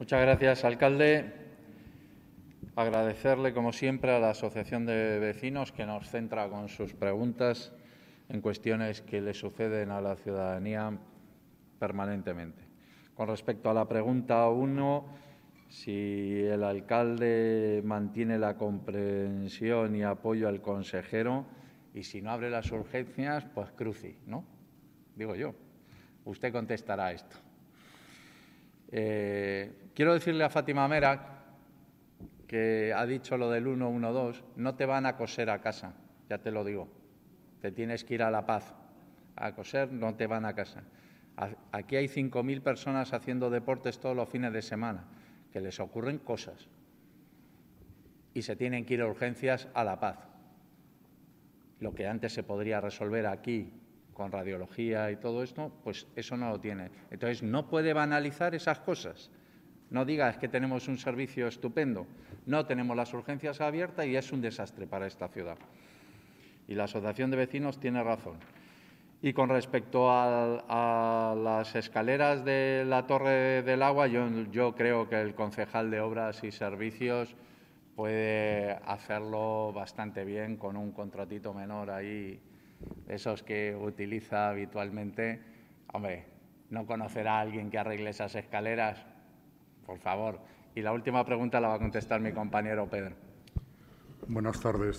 Muchas gracias, alcalde. Agradecerle, como siempre, a la Asociación de Vecinos que nos centra con sus preguntas en cuestiones que le suceden a la ciudadanía permanentemente. Con respecto a la pregunta 1, si el alcalde mantiene la comprensión y apoyo al consejero y si no abre las urgencias, pues cruci, ¿no? Digo yo. Usted contestará esto. Quiero decirle a Fátima Mera, que ha dicho lo del 112, no te van a coser a casa, ya te lo digo. Te tienes que ir a La Paz. A coser no te van a casa. Aquí hay 5.000 personas haciendo deportes todos los fines de semana, que les ocurren cosas y se tienen que ir a urgencias a La Paz. Lo que antes se podría resolver aquí con radiología y todo esto, pues eso no lo tiene. Entonces, no puede banalizar esas cosas. No digas que tenemos un servicio estupendo. No tenemos las urgencias abiertas y es un desastre para esta ciudad. Y la Asociación de Vecinos tiene razón. Y con respecto a las escaleras de la Torre del Agua, yo creo que el concejal de Obras y Servicios puede hacerlo bastante bien con un contratito menor ahí, esos que utiliza habitualmente. Hombre, ¿no conocerá a alguien que arregle esas escaleras? Por favor. Y la última pregunta la va a contestar mi compañero Pedro. Buenas tardes.